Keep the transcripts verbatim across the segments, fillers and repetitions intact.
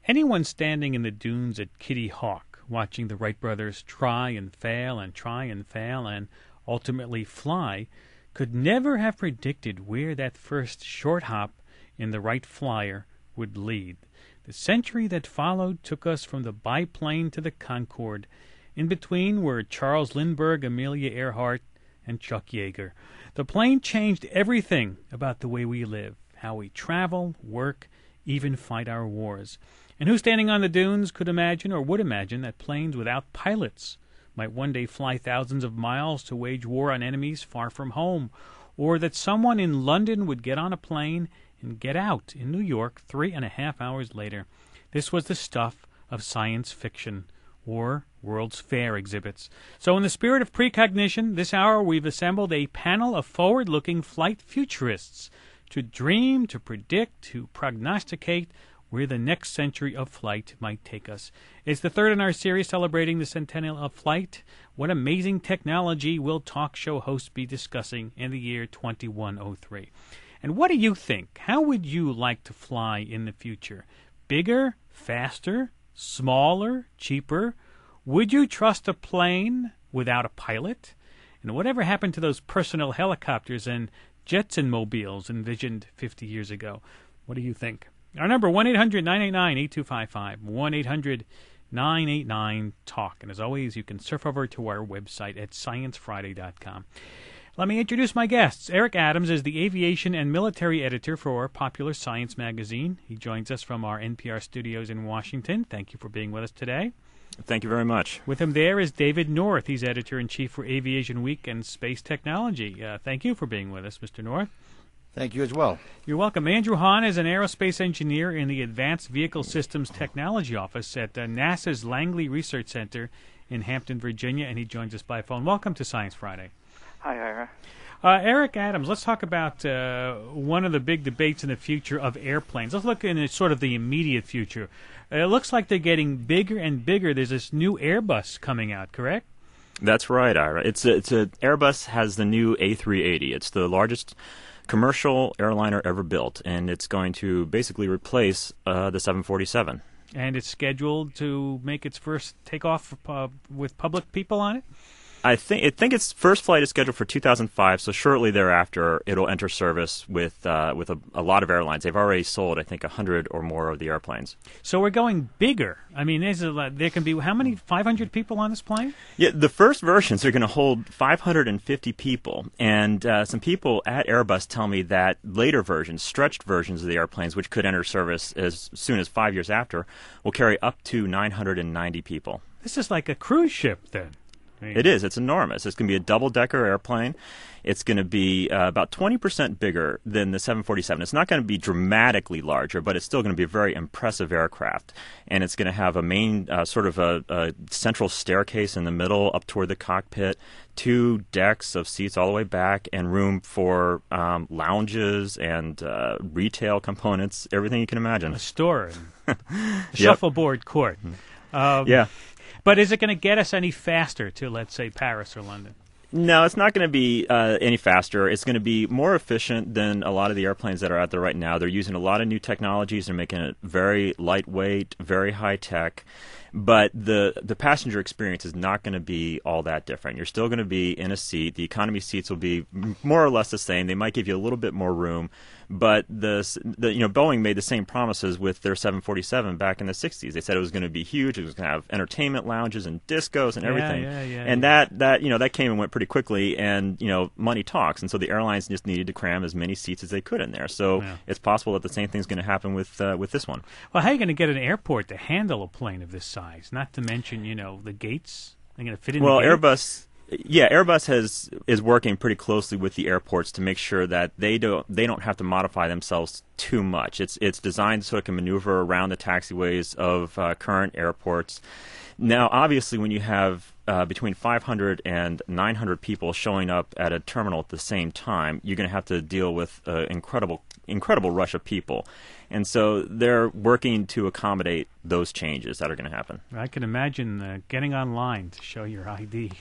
Anyone standing in the dunes at Kitty Hawk, watching the Wright brothers try and fail and try and fail and ultimately fly, could never have predicted where that first short hop in the Wright Flyer would lead. The century that followed took us from the biplane to the Concorde. In between were Charles Lindbergh, Amelia Earhart, and Chuck Yeager. The plane changed everything about the way we live, how we travel, work, even fight our wars. And who standing on the dunes could imagine or would imagine that planes without pilots might one day fly thousands of miles to wage war on enemies far from home, or that someone in London would get on a plane and get out in New York three and a half hours later. This was the stuff of science fiction or World's Fair exhibits. So in the spirit of precognition, this hour we've assembled a panel of forward-looking flight futurists to dream, to predict, to prognosticate where the next century of flight might take us. It's the third in our series celebrating the centennial of flight. What amazing technology will talk show hosts be discussing in the year twenty-one oh three? And what do you think? How would you like to fly in the future? Bigger, faster, smaller, cheaper? Would you trust a plane without a pilot? And whatever happened to those personal helicopters and Jetson mobiles envisioned fifty years ago? What do you think? Our number, one eight hundred nine eight nine eight two five five, one eight hundred nine eight nine talk. And as always, you can surf over to our website at science friday dot com. Let me introduce my guests. Eric Adams is the aviation and military editor for Popular Science magazine. He joins us from our N P R studios in Washington. Thank you for being with us today. Thank you very much. With him there is David North. He's editor-in-chief for Aviation Week and Space Technology. Uh, thank you for being with us, Mister North. Thank you as well. You're welcome. Andrew Hahn is an aerospace engineer in the Advanced Vehicle Systems Technology Office at uh, NASA's Langley Research Center in Hampton, Virginia, and he joins us by phone. Welcome to Science Friday. Hi, Ira. Uh, Eric Adams, let's talk about uh, one of the big debates in the future of airplanes. Let's look in sort of the immediate future. Uh, it looks like they're getting bigger and bigger. There's this new Airbus coming out, correct? That's right, Ira. It's a, it's a Airbus has the new A three eighty. It's the largest commercial airliner ever built, and it's going to basically replace uh, the seven forty-seven. And it's scheduled to make its first takeoff uh, with public people on it? I think I think its first flight is scheduled for two thousand five, so shortly thereafter it'll enter service with uh, with a, a lot of airlines. They've already sold, I think, one hundred or more of the airplanes. So we're going bigger. I mean, there's a lot, there can be, how many, five hundred people on this plane? Yeah, the first versions are going to hold five hundred fifty people, and uh, some people at Airbus tell me that later versions, stretched versions of the airplanes, which could enter service as soon as five years after, will carry up to nine hundred ninety people. This is like a cruise ship, then. It is. It's enormous. It's going to be a double-decker airplane. It's going to be uh, about twenty percent bigger than the seven forty-seven. It's not going to be dramatically larger, but it's still going to be a very impressive aircraft. And it's going to have a main uh, sort of a, a central staircase in the middle up toward the cockpit, two decks of seats all the way back, and room for um, lounges and uh, retail components, everything you can imagine. A store, a Yep. shuffleboard court. Um, yeah. But is it going to get us any faster to, let's say, Paris or London? No, it's not going to be uh, any faster. It's going to be more efficient than a lot of the airplanes that are out there right now. They're using a lot of new technologies. They're making it very lightweight, very high-tech. But the the passenger experience is not going to be all that different. You're still going to be in a seat. The economy seats will be more or less the same. They might give you a little bit more room. But the, the you know Boeing made the same promises with their seven forty-seven back in the sixties. They said it was going to be huge. It was going to have entertainment lounges and discos and everything. Yeah, yeah, yeah, and yeah. that that you know that came and went pretty quickly. And you know money talks. And so the airlines just needed to cram as many seats as they could in there. So Yeah. it's possible that the same thing's going to happen with uh, with this one. Well, how are you going to get an airport to handle a plane of this size? Not to mention, you know, the gates. They're going to fit in Well, the gates? Airbus. Yeah, Airbus has is working pretty closely with the airports to make sure that they don't they don't have to modify themselves too much. It's it's designed so it can maneuver around the taxiways of uh, current airports. Now, obviously, when you have uh, between five hundred and nine hundred people showing up at a terminal at the same time, you're going to have to deal with an incredible incredible rush of people. And so they're working to accommodate those changes that are going to happen. I can imagine uh, getting online to show your I D.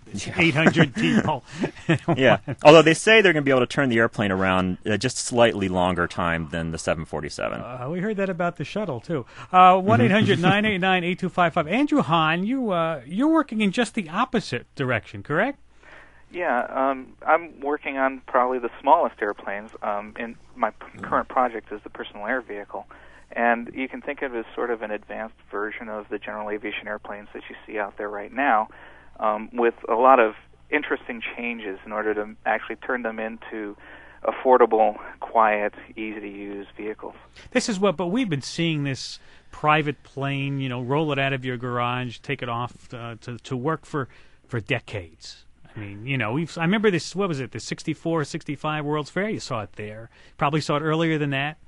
yeah. eight hundred people. Yeah, although they say they're going to be able to turn the airplane around uh, just slightly longer time than the seven forty-seven. Uh, we heard that about the shuttle, too. Uh, one eight hundred nine eight nine eight two five five. Andrew Hahn, you, uh, you're working in just the opposite direction, correct? Yeah, um, I'm working on probably the smallest airplanes. Um, in my p- current project is the personal air vehicle. And you can think of it as sort of an advanced version of the general aviation airplanes that you see out there right now, um, with a lot of interesting changes in order to actually turn them into affordable, quiet, easy-to-use vehicles. This is what, but we've been seeing this private plane, you know, roll it out of your garage, take it off uh, to, to work for, for decades. I mean, you know, we've, I remember this, what was it, the sixty-four, sixty-five World's Fair, you saw it there. Probably saw it earlier than that.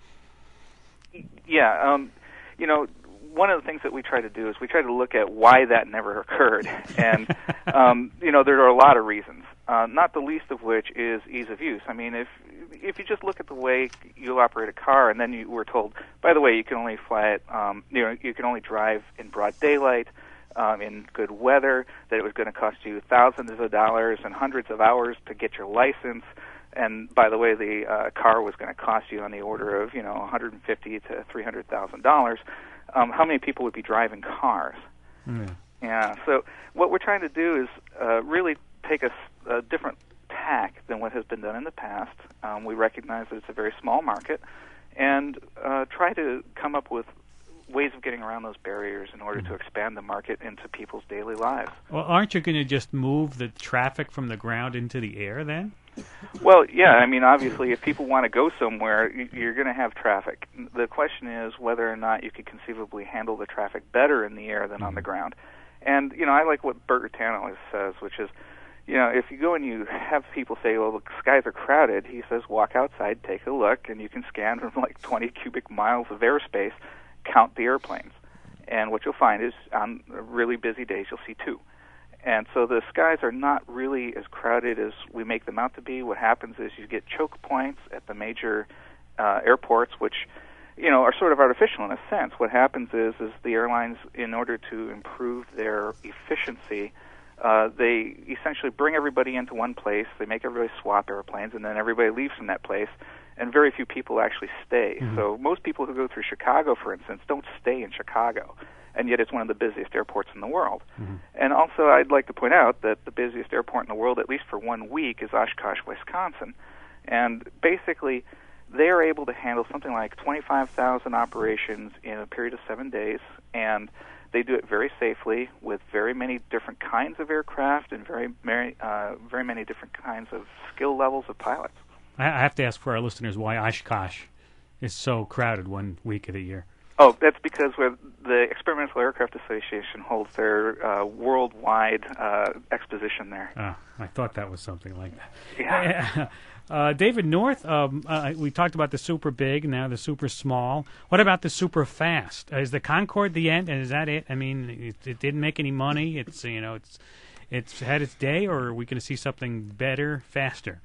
Yeah, um, you know, one of the things that we try to do is we try to look at why that never occurred. And, um, you know, there are a lot of reasons, uh, not the least of which is ease of use. I mean, if if you just look at the way you operate a car and then you were told, by the way, you can only fly it, um, you know, you can only drive in broad daylight, um, in good weather, that it was going to cost you thousands of dollars and hundreds of hours to get your license. And by the way, the uh, car was going to cost you on the order of, you know, one hundred fifty to three hundred thousand dollars. Um, how many people would be driving cars? Mm. Yeah. So what we're trying to do is uh, really take a, a different tack than what has been done in the past. Um, we recognize that it's a very small market, and uh, try to come up with ways of getting around those barriers in order to expand the market into people's daily lives. Well, aren't you going to just move the traffic from the ground into the air then? Well, yeah, I mean, obviously, if people want to go somewhere, you're going to have traffic. The question is whether or not you could conceivably handle the traffic better in the air than on the ground. And, you know, I like what Burt Rutan always says, which is, you know, if you go and you have people say, well, the skies are crowded, he says, walk outside, take a look, and you can scan from like twenty cubic miles of airspace, count the airplanes. And what you'll find is on really busy days, you'll see two. And so the skies are not really as crowded as we make them out to be. What happens is you get choke points at the major uh, airports, which, you know, are sort of artificial in a sense. What happens is, is the airlines, in order to improve their efficiency, uh, they essentially bring everybody into one place. They make everybody swap airplanes, and then everybody leaves from that place, and very few people actually stay. Mm-hmm. So most people who go through Chicago, for instance, don't stay in Chicago. And yet it's one of the busiest airports in the world. Mm-hmm. And also I'd like to point out that the busiest airport in the world, at least for one week, is Oshkosh, Wisconsin. And basically they are able to handle something like twenty-five thousand operations in a period of seven days, and they do it very safely with very many different kinds of aircraft and very, very, uh, very many different kinds of skill levels of pilots. I have to ask for our listeners why Oshkosh is so crowded one week of the year. Oh, that's because we're, the Experimental Aircraft Association holds their uh, worldwide uh, exposition there. Oh, I thought that was something like that. Yeah. Uh, David North, um, uh, we talked about the super big, now the super small. What about the super fast? Uh, is the Concorde the end, and is that it? I mean, it, it didn't make any money. It's you know, it's it's had its day, or are we going to see something better, faster?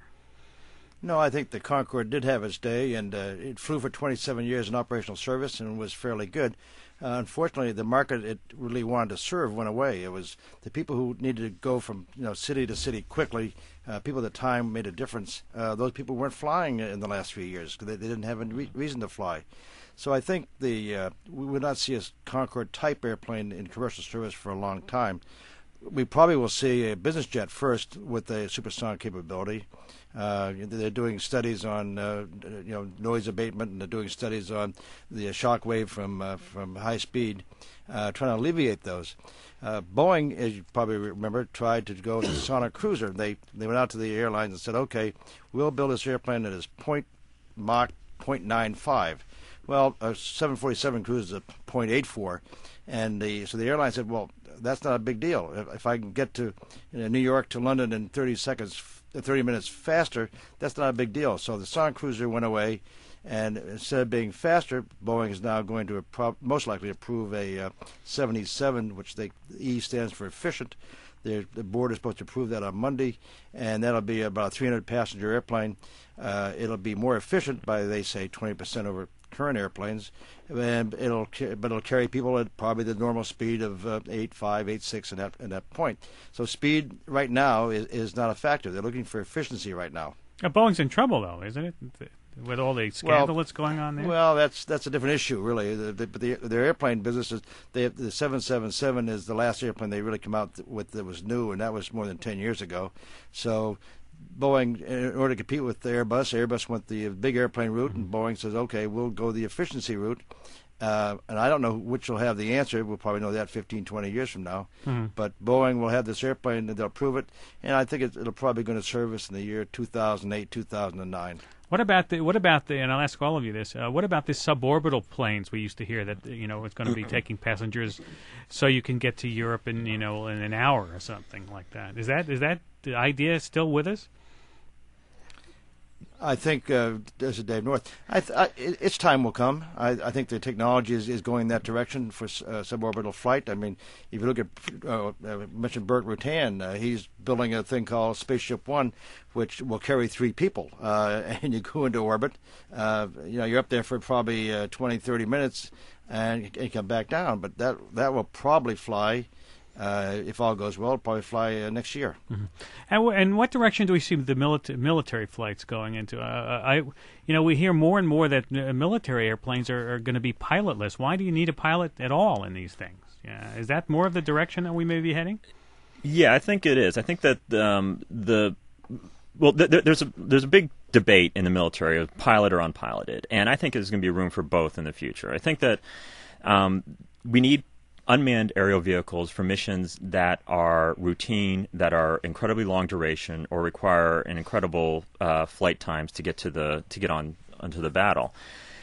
No, I think the Concorde did have its day, and uh, it flew for twenty-seven years in operational service and was fairly good. Uh, unfortunately, the market it really wanted to serve went away. It was the people who needed to go from you know city to city quickly. Uh, people at the time made a difference. Uh, those people weren't flying in the last few years because they, they didn't have any re- reason to fly. So I think the uh, we will not see a Concorde type airplane in commercial service for a long time. We probably will see a business jet first with a supersonic capability. Uh, they're doing studies on uh, you know noise abatement, and they're doing studies on the shock wave from uh, from high speed, uh, trying to alleviate those. Uh, Boeing, as you probably remember, tried to go to Sonic Cruiser. They they went out to the airlines and said, "Okay, we'll build this airplane that is point Mach point nine five." Well, a seven forty-seven Cruiser is a point eight four, and the so the airline said, "Well, that's not a big deal. If, if I can get to you know, New York to London in thirty seconds." thirty minutes faster, that's not a big deal. So the Sonic Cruiser went away, and instead of being faster, Boeing is now going to appro- most likely approve a uh, seventy-seven, which they, the E stands for efficient. The, the board is supposed to approve that on Monday, and that'll be about a three hundred passenger airplane. Uh, it'll be more efficient by, they say, twenty percent over current airplanes, and it'll but it'll carry people at probably the normal speed of uh, eight five, eight six, at that at that point. So speed right now is is not a factor. They're looking for efficiency right now. Uh, Boeing's in trouble, though, isn't it? With all the scandal well, that's going on there? Well, that's that's a different issue, really. The, the, but the, their airplane business is they have, the seven seventy-seven is the last airplane they really come out with that was new, and that was more than ten years ago. So Boeing, in order to compete with Airbus, Airbus went the big airplane route, mm-hmm. and Boeing says, okay, we'll go the efficiency route. Uh, and I don't know which will have the answer. We'll probably know that fifteen, twenty years from now. Mm-hmm. But Boeing will have this airplane, and they'll prove it. And I think it, it'll probably go to service in the year two thousand eight, two thousand nine. What about the? What about the? And I'll ask all of you this. Uh, what about the suborbital planes? We used to hear that you know it's going to be taking passengers, so you can get to Europe in you know in an hour or something like that. Is that is that the idea still with us? I think, uh, this is Dave North, I th- I, its time will come. I, I think the technology is, is going in that direction for uh, suborbital flight. I mean, if you look at, uh, I mentioned Burt Rutan, uh, he's building a thing called Spaceship One, which will carry three people, uh, and you go into orbit. Uh, you know, you're up there for probably uh, twenty, thirty minutes, and you come back down. But that that will probably fly. Uh, if all goes well, it'll probably fly uh, next year. Mm-hmm. And, w- and what direction do we see the milita- military flights going into? Uh, I, you know, we hear more and more that uh, military airplanes are, are going to be pilotless. Why do you need a pilot at all in these things? Yeah, is that more of the direction that we may be heading? Yeah, I think it is. I think that um, the well, th- th- there's a there's a big debate in the military of pilot or unpiloted, and I think there's going to be room for both in the future. I think that um, we need unmanned aerial vehicles for missions that are routine, that are incredibly long duration, or require an incredible uh, flight times to get to the to get on onto the battle.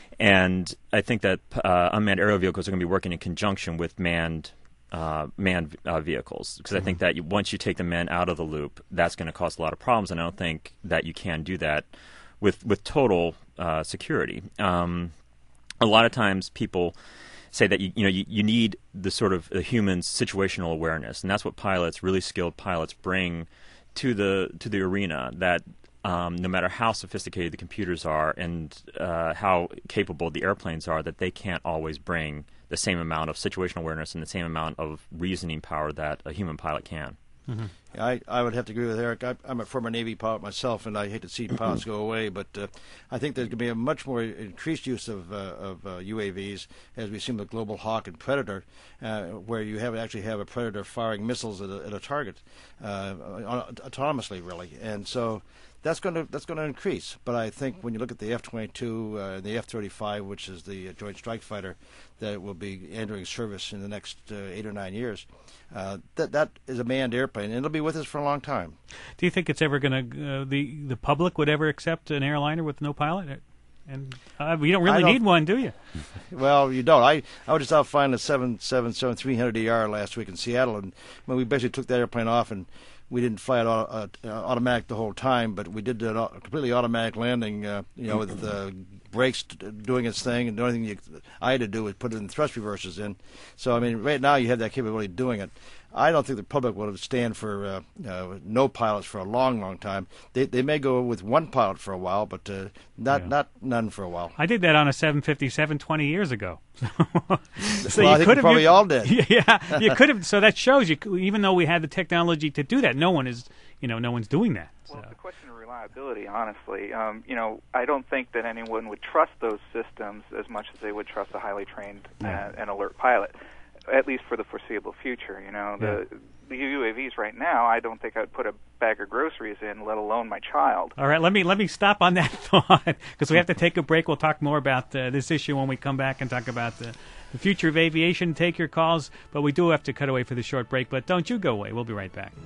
And I think that uh, unmanned aerial vehicles are going to be working in conjunction with manned uh, manned uh, vehicles, because mm-hmm. I think that you, once you take the men out of the loop, that's going to cause a lot of problems, and I don't think that you can do that with with total uh, security. Um, a lot of times people say that you, you know you, you need the sort of the human situational awareness, and that's what pilots, really skilled pilots, bring to the to the arena. That um, no matter how sophisticated the computers are and uh, how capable the airplanes are, that they can't always bring the same amount of situational awareness and the same amount of reasoning power that a human pilot can. Mm-hmm. Yeah, I, I would have to agree with Eric. I, I'm a former Navy pilot myself, and I hate to see pilots go away, but uh, I think there's going to be a much more increased use of, uh, of uh, U A Vs, as we've seen with Global Hawk and Predator, uh, where you have actually have a Predator firing missiles at a, at a target uh, autonomously, really. And so that's going to that's going to increase. But I think when you look at the F twenty-two uh, and the F thirty-five, which is the uh, Joint Strike Fighter that will be entering service in the next uh, eight or nine years, uh, that that is a manned airplane, and it'll be with us for a long time. Do you think it's ever going to uh, the the public would ever accept an airliner with no pilot? And uh, you don't really don't, need one, do you? Well, you don't. I, I was just out flying a seven seventy-seven three hundred E R last week in Seattle, and when we basically took that airplane off, and we didn't fly it uh, automatic the whole time, but we did a completely automatic landing, uh, you know, with the brakes doing its thing, and the only thing you, I had to do was put it in thrust reversers in. So, I mean, right now you have that capability of doing it. I don't think the public will stand for uh, uh, no pilots for a long, long time. They they may go with one pilot for a while, but uh, not yeah. not none for a while. I did that on a seven fifty-seven twenty years ago. so well, you I think could probably you, all did. Yeah, you could have. So that shows you, even though we had the technology to do that, no one is, you know, no one's doing that. So. Well, it's a question of reliability, honestly. Um, you know, I don't think that anyone would trust those systems as much as they would trust a highly trained yeah. uh, and alert pilot, at least for the foreseeable future. You know, the yeah. the U A Vs right now, I don't think I'd put a bag of groceries in, let alone my child. All right, let me let me stop on that thought, because we have to take a break. We'll talk more about uh, this issue when we come back and talk about the, the future of aviation. Take your calls, but we do have to cut away for the short break. But don't you go away. We'll be right back.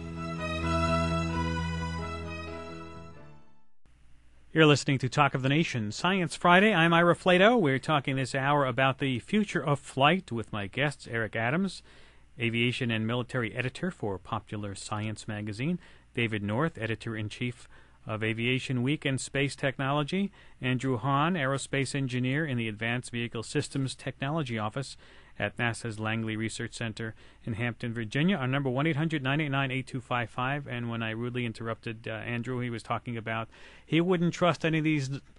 You're listening to Talk of the Nation, Science Friday. I'm Ira Flato. We're talking this hour about the future of flight with my guests, Eric Adams, aviation and military editor for Popular Science magazine, David North, editor-in-chief of Aviation Week and Space Technology, Andrew Hahn, aerospace engineer in the Advanced Vehicle Systems Technology Office at NASA's Langley Research Center in Hampton, Virginia. Our number, one eight hundred nine eight nine eight two five five. And when I rudely interrupted uh, Andrew, he was talking about he wouldn't trust any of these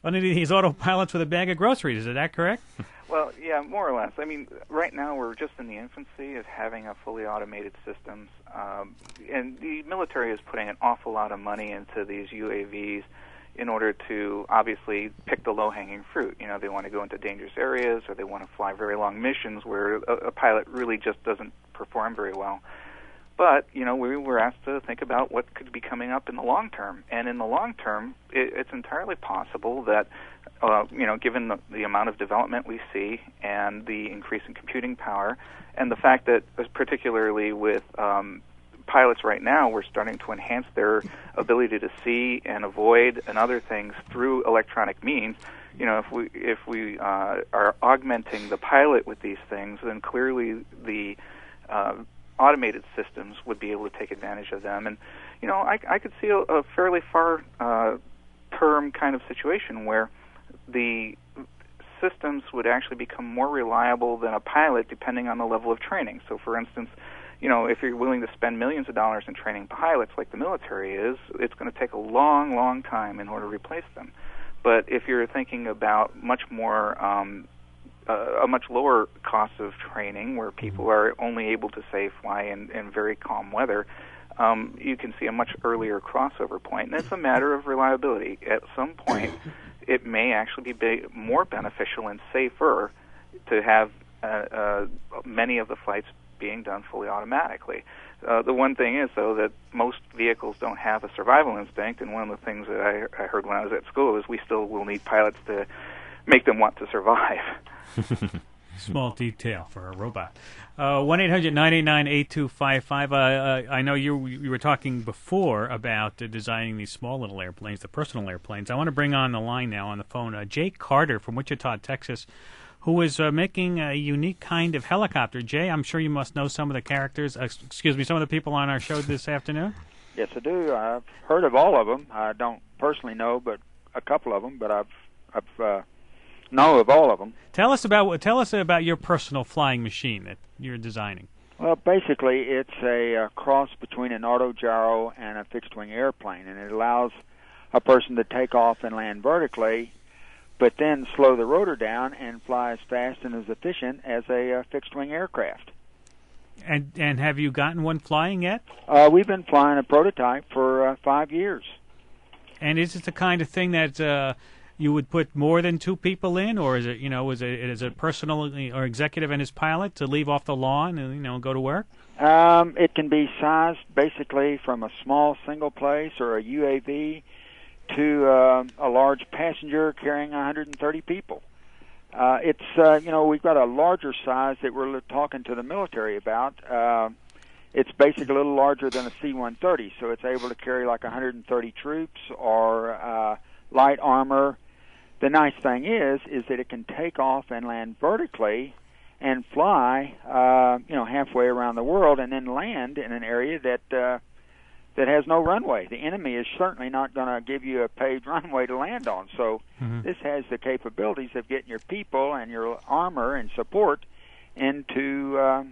One of these autopilots with a bag of groceries. Is that correct? Well, yeah, more or less. I mean, right now we're just in the infancy of having a fully automated systems, um, and the military is putting an awful lot of money into these U A Vs in order to obviously pick the low-hanging fruit. You know, they want to go into dangerous areas, or they want to fly very long missions where a, a pilot really just doesn't perform very well. But, you know, we were asked to think about what could be coming up in the long term. And in the long term, it, it's entirely possible that, uh, you know, given the, the amount of development we see and the increase in computing power, and the fact that, particularly with um, pilots right now, we're starting to enhance their ability to see and avoid and other things through electronic means. You know, if we if we uh, are augmenting the pilot with these things, then clearly the uh, automated systems would be able to take advantage of them. And, you know, I, I could see a, a fairly far uh, term kind of situation where the systems would actually become more reliable than a pilot depending on the level of training. So, for instance, you know, if you're willing to spend millions of dollars in training pilots like the military is, it's going to take a long, long time in order to replace them. But if you're thinking about much more um, Uh, a much lower cost of training where people are only able to, say, fly in, in very calm weather, um, you can see a much earlier crossover point. And it's a matter of reliability. At some point, it may actually be be more beneficial and safer to have uh, uh, many of the flights being done fully automatically. Uh, the one thing is, though, that most vehicles don't have a survival instinct, and one of the things that I, I heard when I was at school is we still will need pilots to make them want to survive. Small detail for a robot. Uh, one eight hundred nine eight nine eight two five five. Uh, uh, I know you you were talking before about uh, designing these small little airplanes, the personal airplanes. I want to bring on the line now on the phone uh, Jay Carter from Wichita, Texas, who is uh, making a unique kind of helicopter. Jay, I'm sure you must know some of the characters, uh, excuse me, some of the people on our show this afternoon. Yes, I do. I've heard of all of them. I don't personally know, but a couple of them. But I've I've uh, know of all of them. Tell us about tell us about your personal flying machine that you're designing. Well, basically, it's a, a cross between an autogyro and a fixed-wing airplane, and it allows a person to take off and land vertically, but then slow the rotor down and fly as fast and as efficient as a uh, fixed-wing aircraft. And and have you gotten one flying yet? Uh, we've been flying a prototype for uh, five years. And is it the kind of thing that uh, you would put more than two people in, or is it, you know, is it is it personal or executive and his pilot to leave off the lawn and, you know, go to work? Um, it can be sized basically from a small single place or a U A V to uh, a large passenger carrying one hundred thirty people. Uh, it's, uh, you know, we've got a larger size that we're talking to the military about. Uh, it's basically a little larger than a C one thirty, so it's able to carry like one hundred thirty troops or uh, light armor. The nice thing is, is that it can take off and land vertically and fly, uh, you know, halfway around the world and then land in an area that uh, that has no runway. The enemy is certainly not going to give you a paved runway to land on. So mm-hmm. This has the capabilities of getting your people and your armor and support into uh,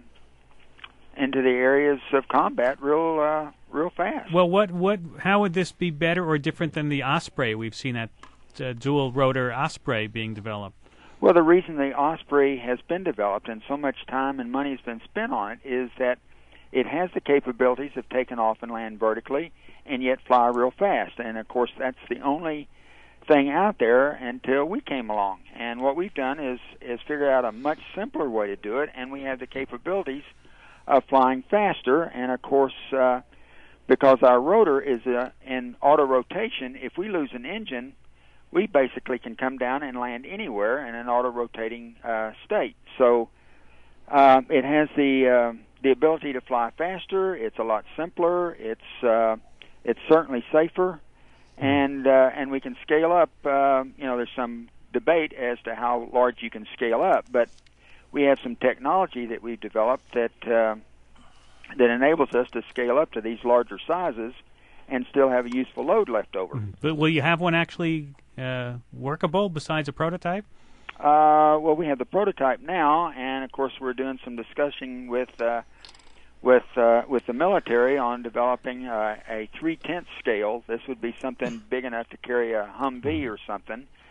into the areas of combat real uh, real fast. Well, what what how would this be better or different than the Osprey? We've seen that uh, dual rotor Osprey being developed. Well, the reason the Osprey has been developed and so much time and money has been spent on it is that it has the capabilities of taking off and land vertically and yet fly real fast. And, of course, that's the only thing out there until we came along. And what we've done is, is figure out a much simpler way to do it, and we have the capabilities of flying faster. And, of course, uh, because our rotor is uh, in auto-rotation, if we lose an engine, we basically can come down and land anywhere in an auto-rotating uh, state. So uh, it has the uh, the ability to fly faster. It's a lot simpler. It's uh, it's certainly safer, and uh, and we can scale up. Uh, you know, there's some debate as to how large you can scale up, but we have some technology that we've developed that uh, that enables us to scale up to these larger sizes and still have a useful load left over. But will you have one actually uh, workable besides a prototype? Uh, well, we have the prototype now, and of course, we're doing some discussion with uh, with uh, with the military on developing uh, a three-tenths scale. This would be something big enough to carry a Humvee or something,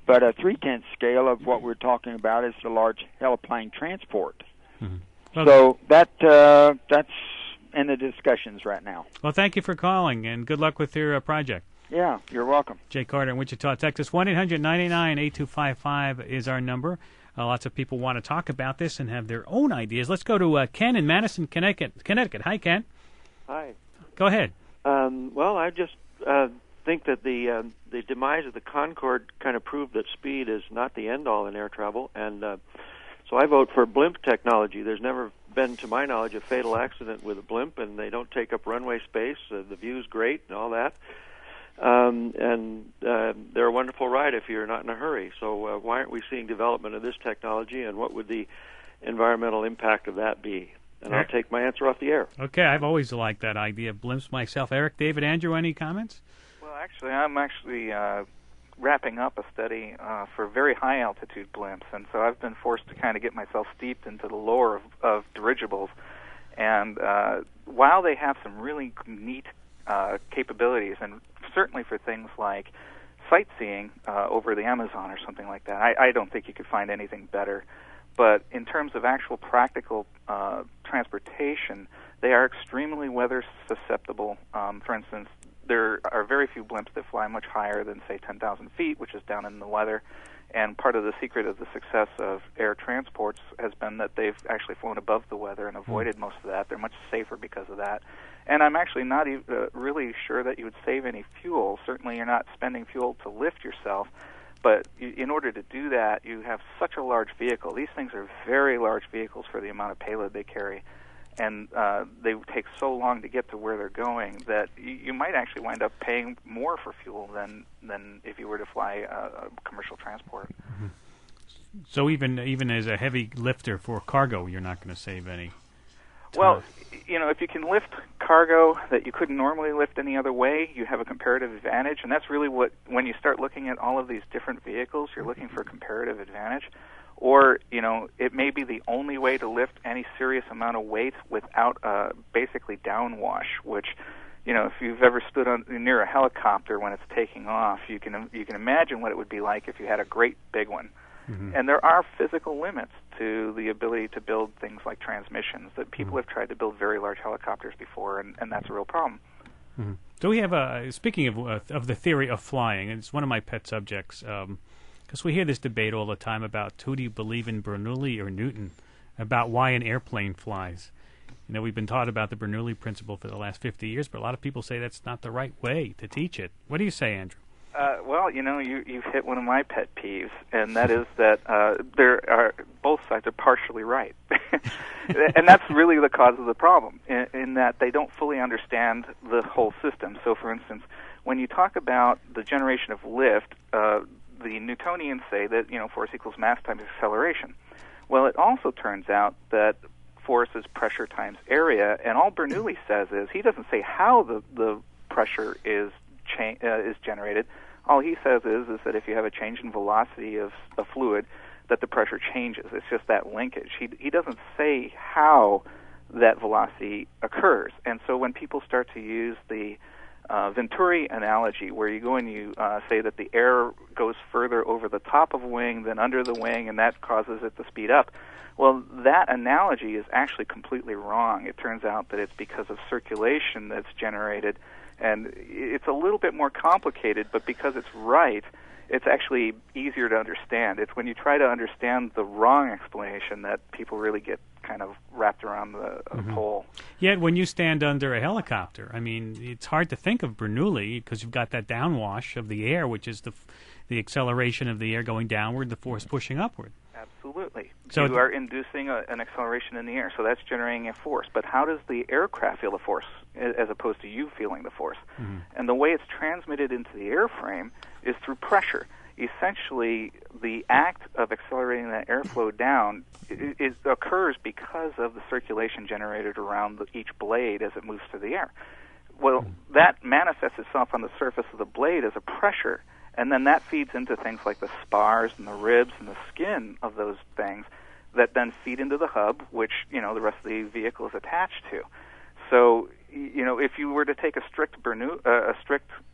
but a three-tenths scale of what we're talking about is the large heliplane transport. Mm-hmm. Well, so that uh, that's in the discussions right now. Well, thank you for calling, and good luck with your uh, project. Yeah, you're welcome. Jay Carter in Wichita, Texas. one eight hundred nine nine eight two five five is our number. Uh, lots of people want to talk about this and have their own ideas. Let's go to uh, Ken in Madison, Connecticut. Connecticut. Hi, Ken. Hi. Go ahead. Um, well, I just uh, think that the uh, the demise of the Concorde kind of proved that speed is not the end-all in air travel, and uh, so I vote for blimp technology. There's never been, to my knowledge, a fatal accident with a blimp, and they don't take up runway space. Uh, the view's great and all that. Um, and uh, they're a wonderful ride if you're not in a hurry. So uh, why aren't we seeing development of this technology, and what would the environmental impact of that be? And I'll take my answer off the air. Okay, I've always liked that idea of blimps myself. Eric, David, Andrew, any comments? Well, actually, I'm actually uh, wrapping up a study uh, for very high-altitude blimps, and so I've been forced to kind of get myself steeped into the lore of, of dirigibles. And uh, while they have some really neat uh, capabilities, and certainly for things like sightseeing uh, over the Amazon or something like that, I, I don't think you could find anything better. But in terms of actual practical uh, transportation, they are extremely weather susceptible. Um, for instance, there are very few blimps that fly much higher than, say, ten thousand feet, which is down in the weather. And part of the secret of the success of air transports has been that they've actually flown above the weather and avoided most of that. They're much safer because of that. And I'm actually not e- uh, really sure that you would save any fuel. Certainly you're not spending fuel to lift yourself. But you, in order to do that, you have such a large vehicle. These things are very large vehicles for the amount of payload they carry. And uh, they take so long to get to where they're going that you, you might actually wind up paying more for fuel than, than if you were to fly a, a commercial transport. Mm-hmm. So even even as a heavy lifter for cargo, you're not going to save any time. Well, you know, if you can lift cargo that you couldn't normally lift any other way, you have a comparative advantage. And that's really what, when you start looking at all of these different vehicles, you're looking for comparative advantage. Or, you know, it may be the only way to lift any serious amount of weight without uh, basically downwash, which, you know, if you've ever stood on, near a helicopter when it's taking off, you can you can imagine what it would be like if you had a great big one. Mm-hmm. And there are physical limits to the ability to build things like transmissions. That people mm-hmm. have tried to build very large helicopters before, and, and that's a real problem. Mm-hmm. So we have a, speaking of uh, of the theory of flying, and it's one of my pet subjects, um, because we hear this debate all the time about who do you believe in, Bernoulli or Newton, about why an airplane flies. You know, we've been taught about the Bernoulli principle for the last fifty years, but a lot of people say that's not the right way to teach it. What do you say, Andrew? Uh, well, you know, you, you've hit one of my pet peeves, and that is that uh, there are both sides are partially right, and that's really the cause of the problem. In, in that they don't fully understand the whole system. So, for instance, when you talk about the generation of lift, uh, the Newtonians say that you know force equals mass times acceleration. Well, it also turns out that force is pressure times area, and all Bernoulli says is he doesn't say how the the pressure is cha- uh, is generated. All he says is is that if you have a change in velocity of a fluid, that the pressure changes. It's just that linkage. He he doesn't say how that velocity occurs. And so when people start to use the uh, Venturi analogy, where you go and you uh, say that the air goes further over the top of a wing than under the wing, and that causes it to speed up, well, that analogy is actually completely wrong. It turns out that it's because of circulation that's generated. And it's a little bit more complicated, but because it's right, it's actually easier to understand. It's when you try to understand the wrong explanation that people really get kind of wrapped around the mm-hmm. pole. Yet when you stand under a helicopter, I mean, it's hard to think of Bernoulli because you've got that downwash of the air, which is the the acceleration of the air going downward, the force pushing upward. Absolutely. So you are inducing a, an acceleration in the air, so that's generating a force. But how does the aircraft feel the force as opposed to you feeling the force? Mm-hmm. And the way it's transmitted into the airframe is through pressure. Essentially, the act of accelerating that airflow down is, is, occurs because of the circulation generated around the, each blade as it moves through the air. Well, mm-hmm. that manifests itself on the surface of the blade as a pressure, and then that feeds into things like the spars and the ribs and the skin of those things that then feed into the hub, which, you know, the rest of the vehicle is attached to. So, you know, if you were to take a strict Bernoulli, uh, a strict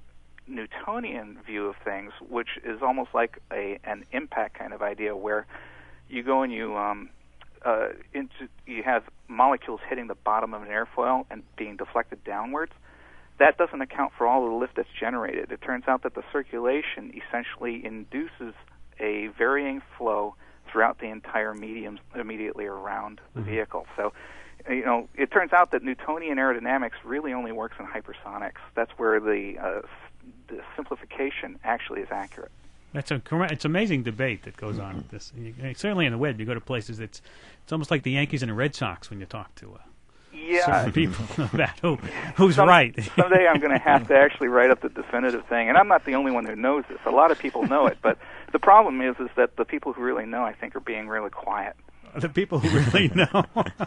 Newtonian view of things, which is almost like a an impact kind of idea, where you go and you um, uh, into you have molecules hitting the bottom of an airfoil and being deflected downwards. That doesn't account for all of the lift that's generated. It turns out that the circulation essentially induces a varying flow throughout the entire medium immediately around the Mm-hmm. vehicle. So, you know, it turns out that Newtonian aerodynamics really only works in hypersonics. That's where the, uh, the simplification actually is accurate. That's a correct. It's amazing debate that goes on with this. You, certainly in the web, you go to places. It's it's almost like the Yankees and the Red Sox when you talk to uh, Yeah. certain people about who who's Some, right. Someday I'm going to have to actually write up the definitive thing, and I'm not the only one who knows this. A lot of people know it, but the problem is is that the people who really know, I think, are being really quiet. The people who really know.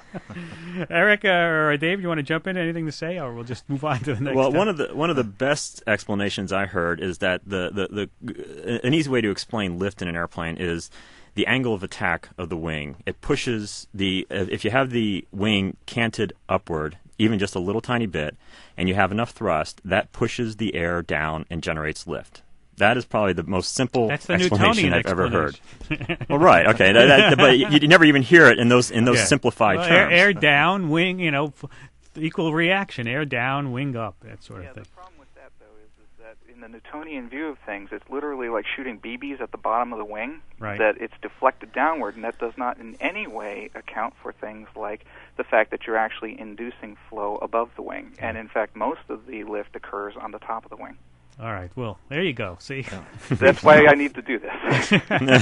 Eric or Dave, you want to jump in? Anything to say, or we'll just move on to the next? Well, step? one of the one of the best explanations I heard is that the, the, the an easy way to explain lift in an airplane is the angle of attack of the wing. It pushes the if you have the wing canted upward, even just a little tiny bit, and you have enough thrust, that pushes the air down and generates lift. That is probably the most simple That's the explanation Newtonian I've ever heard. explanation. Well, right, okay, that, that, but you, you never even hear it in those in those Yeah. simplified Well, terms. Air, air down, wing, you know, f- equal reaction. Air down, wing up, that sort Yeah, of thing. the problem with that, though, is, is that in the Newtonian view of things, it's literally like shooting B Bs at the bottom of the wing, Right. that it's deflected downward, and that does not in any way account for things like the fact that you're actually inducing flow above the wing. And, in fact, most of the lift occurs on the top of the wing. All right. Well, there you go. See? That's why I need to do this.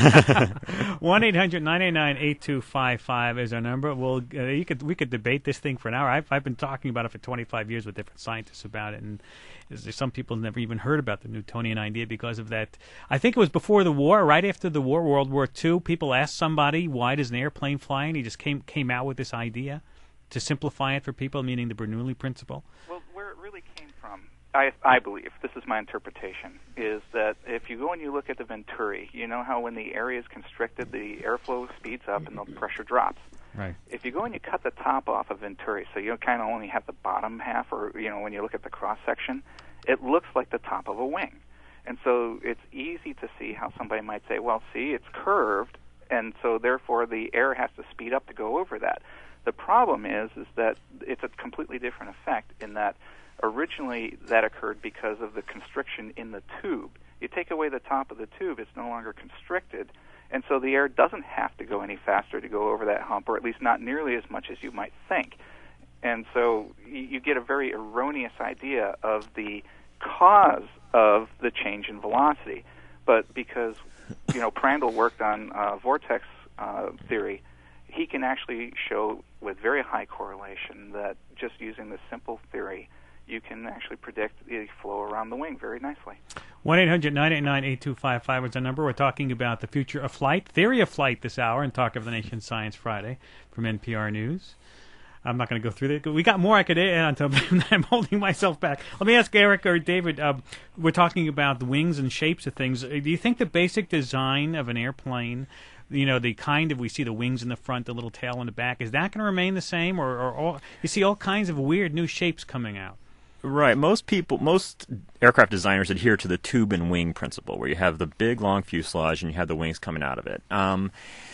one eight hundred nine eight nine eight two five five is our number. We'll, uh, you could, we could debate this thing for an hour. I've, I've been talking about it for twenty-five years with different scientists about it, and is there some people never even heard about the Newtonian idea because of that. I think it was before the war, right after the war, World War Two, people asked somebody, why does an airplane fly? And he just came, came out with this idea to simplify it for people, meaning the Bernoulli principle. Well, where it really came from, I, I believe, this is my interpretation, is that if you go and you look at the Venturi, you know how when the area is constricted, the airflow speeds up and the pressure drops. Right. If you go and you cut the top off of Venturi, so you kind of only have the bottom half, or, you know, when you look at the cross-section, it looks like the top of a wing. And so it's easy to see how somebody might say, well, see, it's curved, and so therefore the air has to speed up to go over that. The problem is, is that it's a completely different effect in that originally that occurred because of the constriction in the tube. You take away the top of the tube, it's no longer constricted, and so the air doesn't have to go any faster to go over that hump, or at least not nearly as much as you might think. And so you get a very erroneous idea of the cause of the change in velocity. But because, you know, Prandtl worked on uh, vortex uh, theory, he can actually show with very high correlation that just using this simple theory, you can actually predict the flow around the wing very nicely. one eight hundred nine eight nine eight two five five is our number. We're talking about the future of flight, theory of flight this hour, and Talk of the Nation Science Friday from N P R News. I'm not going to go through that. We got more I could add on top of I'm holding myself back. Let me ask Eric or David, uh, we're talking about the wings and shapes of things. Do you think the basic design of an airplane, you know, the kind of, we see the wings in the front, the little tail in the back, is that going to remain the same? Or, or all, you see all kinds of weird new shapes coming out? Right. Most people, most aircraft designers adhere to the tube and wing principle, where you have the big, long fuselage and you have the wings coming out of it. Um,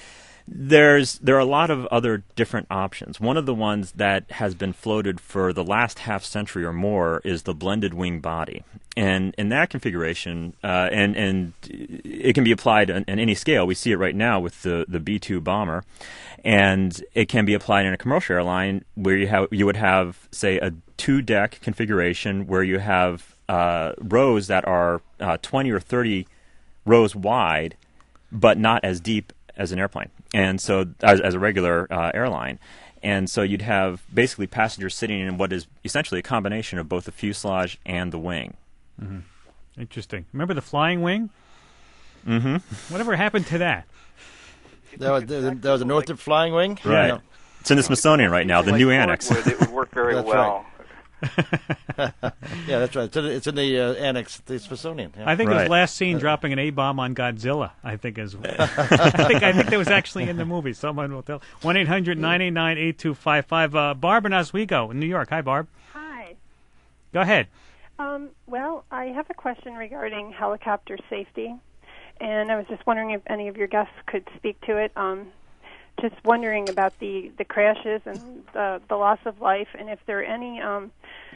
there's there are a lot of other different options. One of the ones that has been floated for the last half century or more is the blended wing body, and in that configuration, uh, and and it can be applied on, on any scale. We see it right now with the the B two bomber, and it can be applied in a commercial airline where you have you would have, say, a two deck configuration where you have uh, rows that are uh, twenty or thirty rows wide, but not as deep as an airplane, and so as, as a regular uh, airline. And so you'd have basically passengers sitting in what is essentially a combination of both the fuselage and the wing. Mm-hmm. Interesting. Remember the flying wing? Mm-hmm. Whatever happened to that? That was, that was the Northrop Flying Wing? Right. Yeah. It's in the Smithsonian right now, the Like new Fort annex. Wood, it would work very That's well. Yeah, that's right. It's in, it's in the uh, annex, the Smithsonian. Yeah. I think it Right. was last scene dropping an A-bomb on Godzilla, I think is I think I think that was actually in the movie. Someone will tell. one eight hundred nine eight nine eight two five five. Uh, Barb in Oswego in New York. Hi, Barb. Hi. Go ahead. Um, well, I have a question regarding helicopter safety, and I was just wondering if any of your guests could speak to it. Um, just wondering about the, the crashes and the, the loss of life, and if there are any um,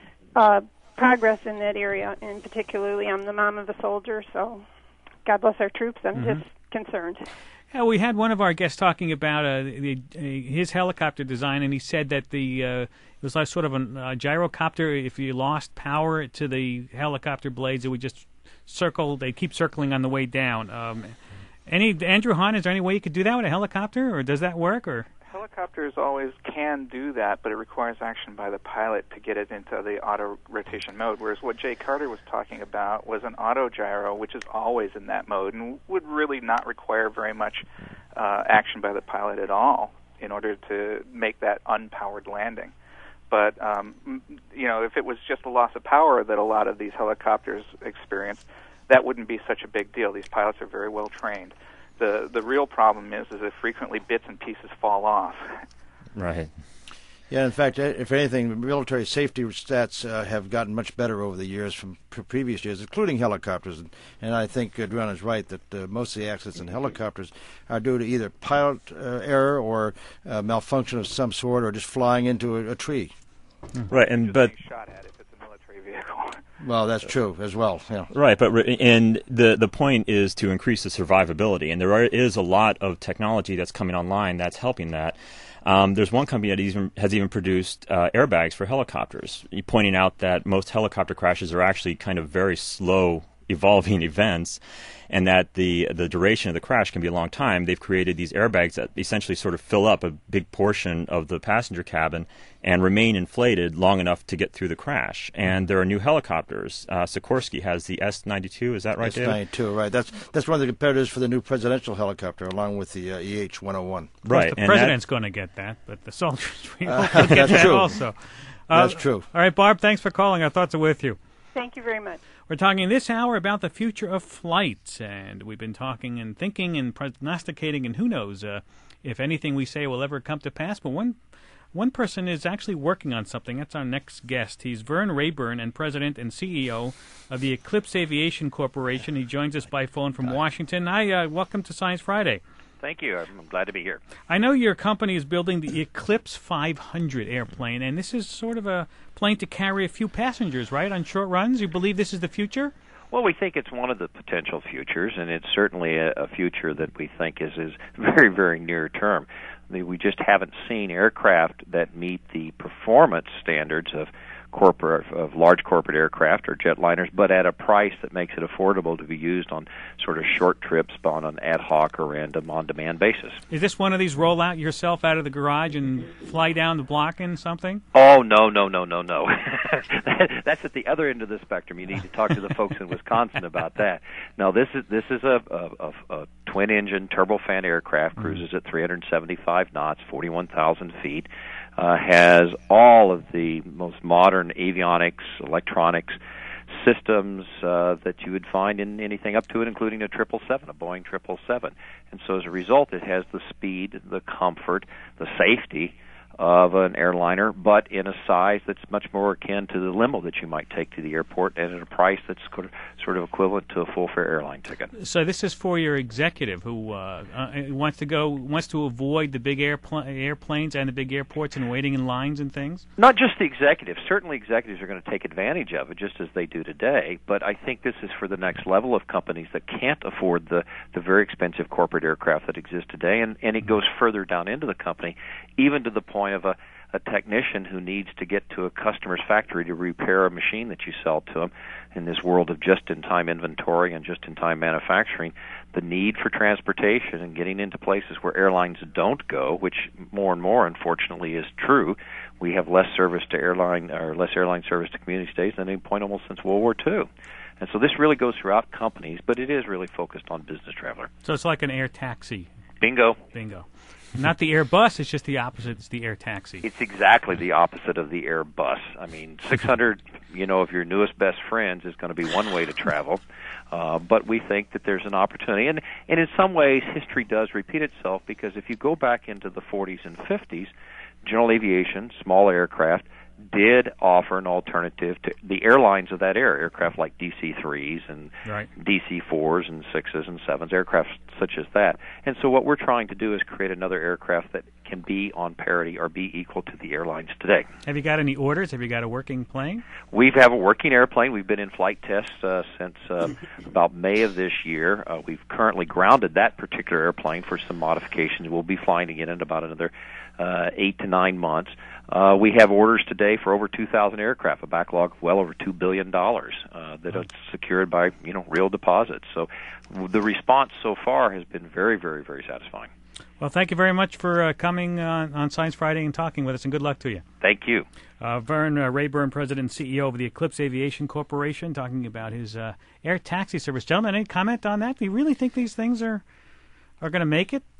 uh, progress in that area. And particularly, I'm the mom of a soldier, so God bless our troops. I'm mm-hmm. just concerned. Yeah, we had one of our guests talking about uh, the, uh, his helicopter design, and he said that the uh, it was like sort of a uh, gyrocopter. If you lost power to the helicopter blades, it would just circle. They keep circling on the way down. Um, any Andrew Hahn, is there any way you could do that with a helicopter, or does that work? Or helicopters always can do that, but it requires action by the pilot to get it into the auto rotation mode, whereas what Jay Carter was talking about was an auto gyro, which is always in that mode and would really not require very much uh, action by the pilot at all in order to make that unpowered landing. But, um, you know, if it was just a loss of power that a lot of these helicopters experience, that wouldn't be such a big deal. These pilots are very well trained. The the real problem is is that frequently bits and pieces fall off. Right. Yeah, in fact, if anything, military safety stats uh, have gotten much better over the years from pre- previous years, including helicopters. And, and I think uh, Duran is right that uh, most of the accidents in helicopters are due to either pilot uh, error or uh, malfunction of some sort, or just flying into a, a tree. Right, and but shot at if it's a military vehicle. Well, that's true as well. Yeah. Right, but and the the point is to increase the survivability, and there are, is a lot of technology that's coming online that's helping that. Um, there's one company that even, has even produced uh, airbags for helicopters, pointing out that most helicopter crashes are actually kind of very slow evolving events, and that the the duration of the crash can be a long time. They've created these airbags that essentially sort of fill up a big portion of the passenger cabin and remain inflated long enough to get through the crash. And there are new helicopters. Uh, Sikorsky has the S ninety-two, is that right, David? S ninety-two, right. That's that's one of the competitors for the new presidential helicopter, along with the uh, E H one oh one. Right. The and president's that, going to get that, but the soldiers will uh, get that's that true. also. Uh, that's true. All right, Barb, thanks for calling. Our thoughts are with you. Thank you very much. We're talking this hour about the future of flight, and we've been talking and thinking and prognosticating, and who knows uh, if anything we say will ever come to pass. But one one person is actually working on something. That's our next guest. He's Vern Rayburn, and President and C E O of the Eclipse Aviation Corporation. He joins us by phone from Washington. Hi, uh, welcome to Science Friday. Thank you. I'm glad to be here. I know your company is building the Eclipse five hundred airplane, and this is sort of a plane to carry a few passengers, right, on short runs? You believe this is the future? Well, we think it's one of the potential futures, and it's certainly a, a future that we think is, is very, very near term. I mean, we just haven't seen aircraft that meet the performance standards of corporate of large corporate aircraft or jetliners, but at a price that makes it affordable to be used on sort of short trips on an ad hoc or random on-demand basis. Is this one of these roll out yourself out of the garage and fly down the block in something? Oh, no, no, no, no, no. That's at the other end of the spectrum. You need to talk to the folks in Wisconsin about that. No, this is this is a, a, a, a twin-engine turbofan aircraft, cruises at three hundred seventy-five knots, forty-one thousand feet. Uh, has all of the most modern avionics, electronics systems uh, that you would find in anything up to it, including a triple seven, a Boeing triple seven. And so as a result, it has the speed, the comfort, the safety of an airliner, but in a size that's much more akin to the limo that you might take to the airport, and at a price that's sort of equivalent to a full-fare airline ticket. So this is for your executive who uh, uh, wants to go, wants to avoid the big airpl- airplanes and the big airports and waiting in lines and things? Not just the executives. Certainly executives are going to take advantage of it, just as they do today, but I think this is for the next level of companies that can't afford the, the very expensive corporate aircraft that exist today, and, and it goes further down into the company, even to the point of a, a technician who needs to get to a customer's factory to repair a machine that you sell to them. In this world of just-in-time inventory and just-in-time manufacturing, the need for transportation and getting into places where airlines don't go, which more and more, unfortunately, is true. We have less service to airline or less airline service to community states than any point almost since World War Two. And so this really goes throughout companies, but it is really focused on business traveler. So it's like an air taxi. Bingo. Bingo. Not the Airbus, it's just the opposite. It's the air taxi. It's exactly the opposite of the Airbus. I mean, six hundred, you know, of your newest best friends is going to be one way to travel. Uh, but we think that there's an opportunity. And, and in some ways, history does repeat itself, because if you go back into the forties and fifties, general aviation, small aircraft, did offer an alternative to the airlines of that era, aircraft like D C threes and right. D C fours and sixes and sevens, aircraft such as that. And so what we're trying to do is create another aircraft that can be on parity or be equal to the airlines today. Have you got any orders? Have you got a working plane? We have a working airplane. We've been in flight tests uh, since uh, about May of this year. Uh, we've currently grounded that particular airplane for some modifications. We'll be flying again in about another uh, eight to nine months. Uh, we have orders today for over two thousand aircraft, a backlog of well over two billion dollars uh, that are secured by, you know, real deposits. So the response so far has been very, very, very satisfying. Well, thank you very much for uh, coming uh, on Science Friday and talking with us, and good luck to you. Thank you. Uh, Vern uh, Rayburn, President and C E O of the Eclipse Aviation Corporation, talking about his uh, air taxi service. Gentlemen, any comment on that? Do you really think these things are are going to make it?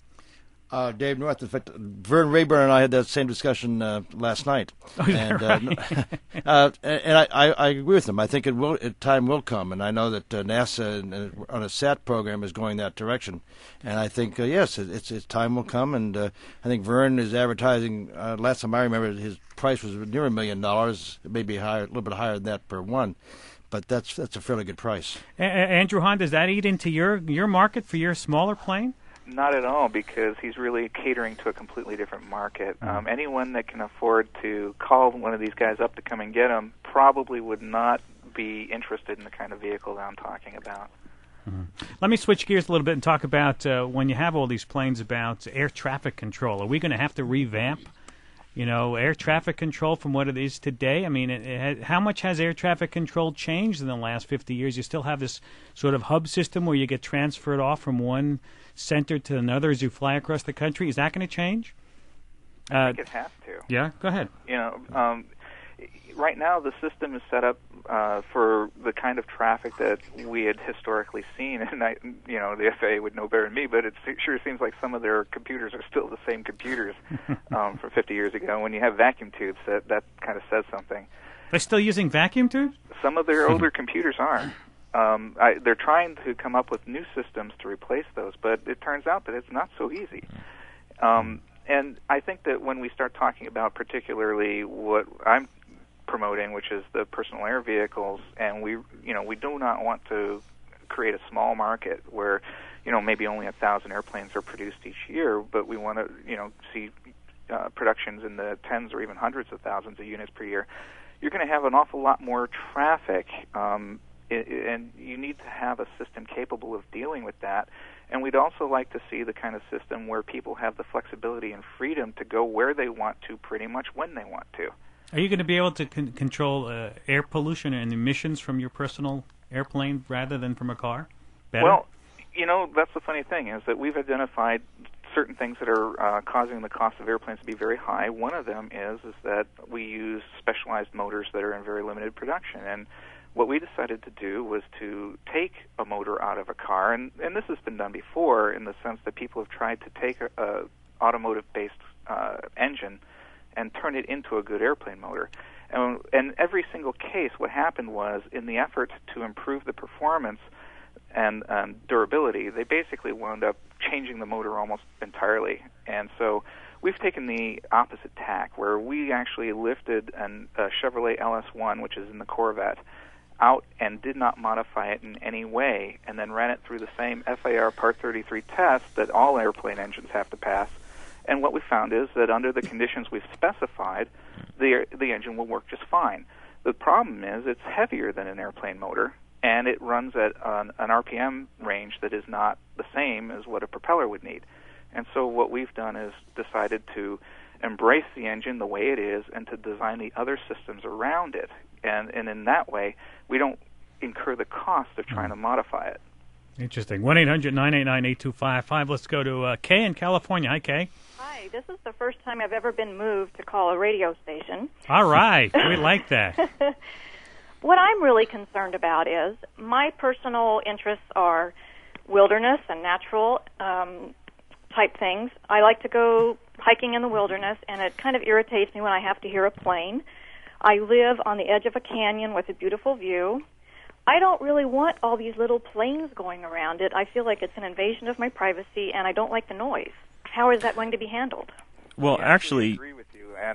Uh, Dave North, in fact, Vern Rayburn and I had that same discussion uh, last night, oh, and right? uh, uh, and I, I, I agree with him. I think it will, it, time will come, and I know that uh, NASA uh, on a S A T program is going that direction, and I think uh, yes, it, it's, it's time will come, and uh, I think Vern is advertising. Uh, last time I remember, his price was near a million dollars, maybe higher, a little bit higher than that per one. But that's that's a fairly good price. A- Andrew Hahn, does that eat into your your market for your smaller plane? Not at all, because he's really catering to a completely different market. Mm-hmm. Um, anyone that can afford to call one of these guys up to come and get him probably would not be interested in the kind of vehicle that I'm talking about. Mm-hmm. Let me switch gears a little bit and talk about uh, when you have all these planes, about air traffic control. Are we going to have to revamp, you know, air traffic control from what it is today? I mean, it, it, how much has air traffic control changed in the last fifty years? You still have this sort of hub system where you get transferred off from one center to another as you fly across the country. Is that going to change? I Uh, think it has to. yeah, go ahead. You know, um, right now the system is set up uh, for the kind of traffic that we had historically seen, and I, you know, the F A A would know better than me, but it sure seems like some of their computers are still the same computers um, from fifty years ago. When you have vacuum tubes, that that kind of says something. They're still using vacuum tubes? Some of their older computers are. Um, I, they're trying to come up with new systems to replace those, but it turns out that it's not so easy. Um, and I think that when we start talking about particularly what I'm promoting, which is the personal air vehicles, and we, you know, we do not want to create a small market where, you know, maybe only a thousand airplanes are produced each year, but we want to, you know, see uh, productions in the tens or even hundreds of thousands of units per year. You're going to have an awful lot more traffic. Um, And you need to have a system capable of dealing with that. And we'd also like to see the kind of system where people have the flexibility and freedom to go where they want to pretty much when they want to. Are you going to be able to con- control uh, air pollution and emissions from your personal airplane rather than from a car? Better? Well, you know, that's the funny thing, is that we've identified certain things that are uh, causing the cost of airplanes to be very high. One of them is, is that we use specialized motors that are in very limited production. And what we decided to do was to take a motor out of a car, and, and this has been done before in the sense that people have tried to take a, a automotive-based uh, engine and turn it into a good airplane motor. And, and every single case, what happened was, in the effort to improve the performance and um, durability, they basically wound up changing the motor almost entirely. And so we've taken the opposite tack, where we actually lifted an, a Chevrolet L S one, which is in the Corvette, out and did not modify it in any way, and then ran it through the same F A R Part thirty-three test that all airplane engines have to pass. And what we found is that under the conditions we've specified, the the engine will work just fine. The problem is it's heavier than an airplane motor, and it runs at an, an R P M range that is not the same as what a propeller would need. And so what we've done is decided to embrace the engine the way it is and to design the other systems around it. And, and in that way, we don't incur the cost of trying to modify it. Interesting. one eight hundred nine eight nine eight two five five. Let's go to uh, Kay in California. Hi, Kay. Hi. This is the first time I've ever been moved to call a radio station. All right. We like that. What I'm really concerned about is my personal interests are wilderness and natural um, type things. I like to go hiking in the wilderness, and it kind of irritates me when I have to hear a plane. I live on the edge of a canyon with a beautiful view. I don't really want all these little planes going around it. I feel like it's an invasion of my privacy, and I don't like the noise. How is that going to be handled? Well, I actually, agree with you. And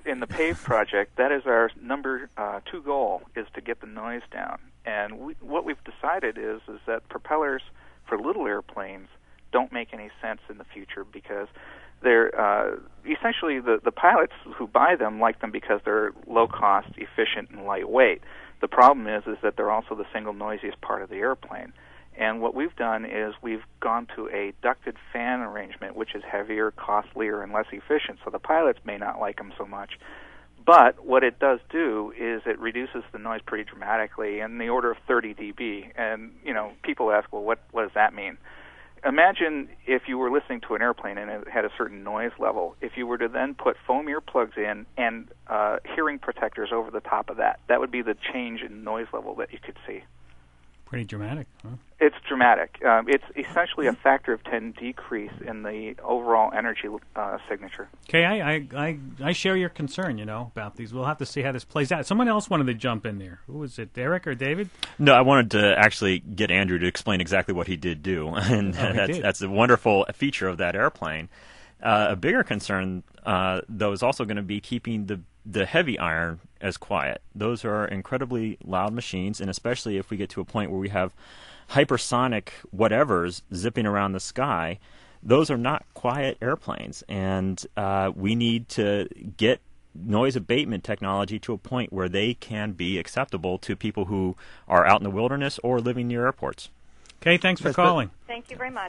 in the PAVE project, that is our number uh, two goal, is to get the noise down. And we, what we've decided is is that propellers for little airplanes don't make any sense in the future because they're uh, essentially the, the pilots who buy them like them because they're low cost, efficient, and lightweight. The problem is is that they're also the single noisiest part of the airplane. And what we've done is we've gone to a ducted fan arrangement, which is heavier, costlier, and less efficient, so the pilots may not like them so much. But what it does do is it reduces the noise pretty dramatically, in the order of thirty decibels. And, you know, people ask, well, what, what does that mean? Imagine if you were listening to an airplane and it had a certain noise level. If you were to then put foam earplugs in and uh, hearing protectors over the top of that, that would be the change in noise level that you could see. Pretty dramatic, huh? It's dramatic. Um, it's essentially a factor of ten decrease in the overall energy uh, signature. Okay, I, I, I, I share your concern, you know, about these. We'll have to see how this plays out. Someone else wanted to jump in there. Who was it, Eric or David? No, I wanted to actually get Andrew to explain exactly what he did do, and oh, that's, did. that's a wonderful feature of that airplane. Uh, a bigger concern, uh, though, is also going to be keeping the the heavy iron as quiet. Those are incredibly loud machines, and especially if we get to a point where we have hypersonic whatevers zipping around the sky, those are not quiet airplanes, and uh, we need to get noise abatement technology to a point where they can be acceptable to people who are out in the wilderness or living near airports. Okay, thanks for That's calling. Thank you very much.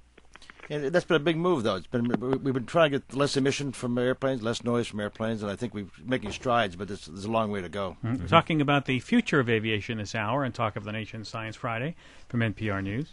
And that's been a big move, though. It's been we've been trying to get less emission from airplanes, less noise from airplanes, and I think we're making strides, but there's, there's a long way to go. Mm-hmm. Mm-hmm. Talking about the future of aviation this hour and Talk of the Nation Science Friday from N P R News.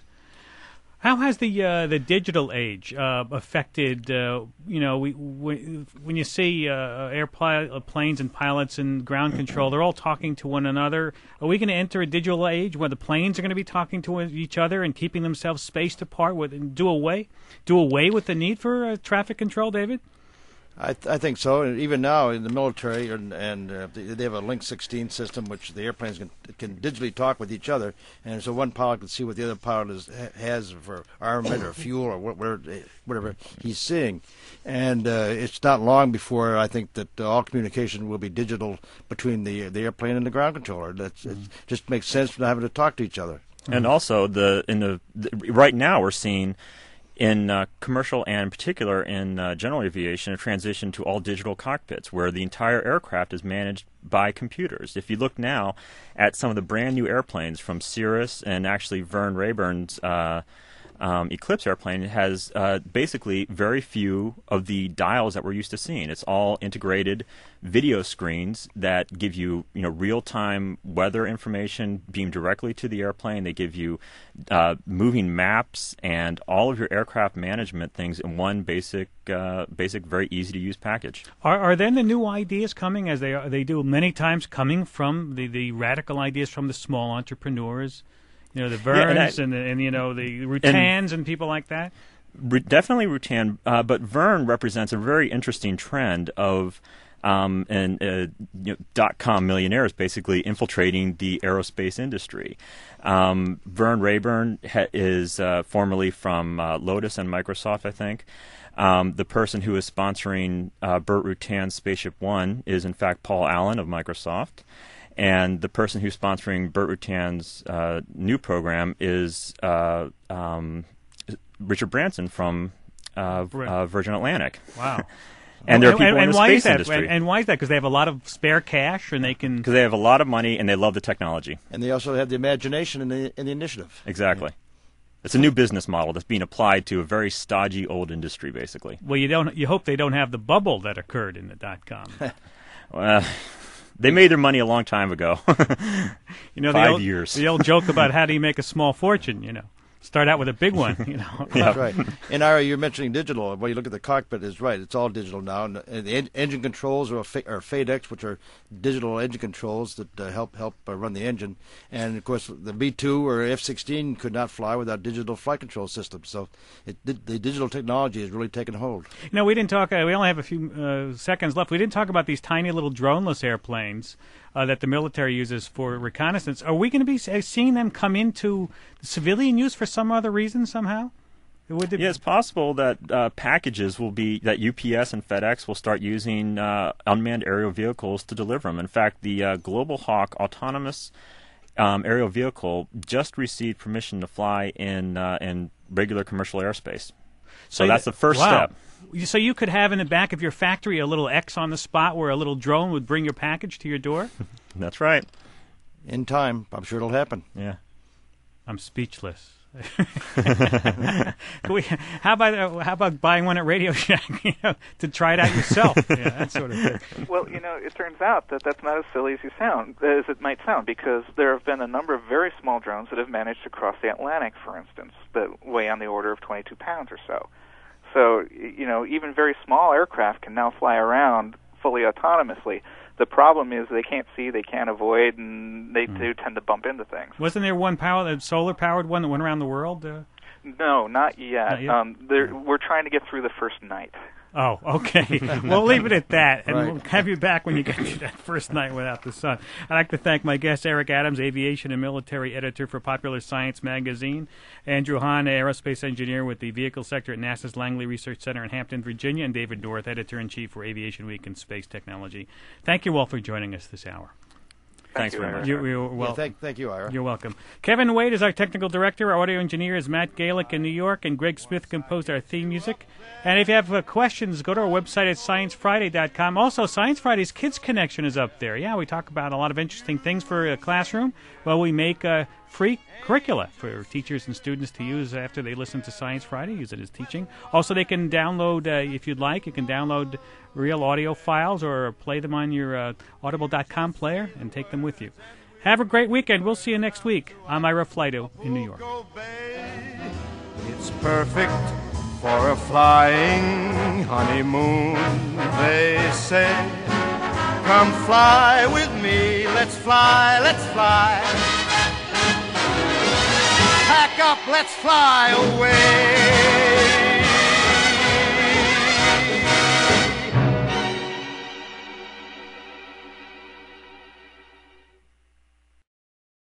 How has the uh, the digital age uh, affected? Uh, you know, we, we, when you see uh, airplanes and pilots and ground control, they're all talking to one another. Are we going to enter a digital age where the planes are going to be talking to each other and keeping themselves spaced apart? With and do away, do away with the need for uh, traffic control, David? I, th- I think so. And even now in the military, and, and uh, they, they have a Link sixteen system, which the airplanes can, can digitally talk with each other, and so one pilot can see what the other pilot is, has for armament or fuel or whatever, whatever he's seeing. And uh, it's not long before I think that uh, all communication will be digital between the the airplane and the ground controller. That's mm-hmm. It just makes sense not having to talk to each other. And also, the in the, the right now we're seeing, in uh, commercial and in particular in uh, general aviation, a transition to all digital cockpits where the entire aircraft is managed by computers. If you look now at some of the brand new airplanes from Cirrus and actually Vern Rayburn's uh, um, Eclipse airplane, it has uh, basically very few of the dials that we're used to seeing. It's all integrated video screens that give you, you know, real-time weather information beamed directly to the airplane. They give you uh, moving maps and all of your aircraft management things in one basic, uh, basic, very easy-to-use package. Are, are then the new ideas coming, as they are, they do many times, coming from the, the radical ideas from the small entrepreneurs? You know, the Verns yeah, and, I, and, the, and, you know, the Rutans and, and people like that? Definitely Rutan, uh, but Vern represents a very interesting trend of Um, and uh, you know, dot-com millionaires basically infiltrating the aerospace industry. Um, Vern Rayburn ha- is uh, formerly from uh, Lotus and Microsoft, I think. Um, the person who is sponsoring uh, Burt Rutan's Spaceship One is, in fact, Paul Allen of Microsoft. And the person who's sponsoring Burt Rutan's uh, new program is uh, um, Richard Branson from uh, uh, Virgin Atlantic. Wow. And there are people and, and in the why space is that? industry. And, and why is that? Because they have a lot of spare cash, and they can. Because they have a lot of money, and they love the technology. And they also have the imagination and the, and the initiative. Exactly. It's a new business model that's being applied to a very stodgy old industry, basically. Well, you don't. You hope they don't have the bubble that occurred in the dot com. Well, they made their money a long time ago. You know, Five the old, years. The old joke about how do you make a small fortune? You know. Start out with a big one, you know. That's right. And Ira, you're mentioning digital. When you look at the cockpit, is right. It's all digital now. And the en- engine controls are, are FADEX, which are digital engine controls that uh, help help uh, run the engine. And of course, the B two or F sixteen could not fly without digital flight control systems. So it, the digital technology has really taken hold. You know, we didn't talk. Uh, we only have a few uh, seconds left. We didn't talk about these tiny little droneless airplanes Uh, that the military uses for reconnaissance. Are we going to be seeing them come into civilian use for some other reason somehow? Would it Yeah, it's possible that uh, packages will be, that U P S and FedEx will start using uh, unmanned aerial vehicles to deliver them. In fact, the uh, Global Hawk autonomous um, aerial vehicle just received permission to fly in uh, in regular commercial airspace. So, so that's the first wow. step. So you could have in the back of your factory a little X on the spot where a little drone would bring your package to your door? That's right. In time, I'm sure it'll happen. Yeah. I'm speechless. Can we, how about uh, how about buying one at Radio Shack, you know, to try it out yourself? Yeah, that sort of thing. Well, you know, it turns out that that's not as silly as you sound, as it might sound, because there have been a number of very small drones that have managed to cross the Atlantic, for instance, that weigh on the order of twenty-two pounds or so. So, you know, even very small aircraft can now fly around fully autonomously. The problem is they can't see, they can't avoid, and they mm. do tend to bump into things. Wasn't there one power, a solar-powered one that went around the world? Uh... No, not yet. Not yet? Um, we're trying to get through the first night. Oh, okay. We'll leave it at that, and right. we'll have you back when you get to that first night without the sun. I'd like to thank my guest, Eric Adams, aviation and military editor for Popular Science magazine, Andrew Hahn, aerospace engineer with the vehicle sector at NASA's Langley Research Center in Hampton, Virginia, and David Dorth, editor-in-chief for Aviation Week and Space Technology. Thank you all for joining us this hour. Thank Thanks you, very much. You, you're well, yeah, thank, thank you, Ira. You're welcome. Kevin Wade is our technical director. Our audio engineer is Matt Galick in New York, and Greg Smith composed our theme music. And if you have uh, questions, go to our website at science friday dot com. Also, Science Friday's Kids Connection is up there. Yeah, we talk about a lot of interesting things for a classroom. Well, we make uh, free curricula for teachers and students to use after they listen to Science Friday, use it as teaching. Also, they can download, uh, if you'd like, you can download real audio files or play them on your uh, audible dot com player and take them with you. Have a great weekend. We'll see you next week. I'm Ira Flido in New York. It's perfect for a flying honeymoon, they say. Come fly with me, let's fly, let's fly. Pack up, let's fly away.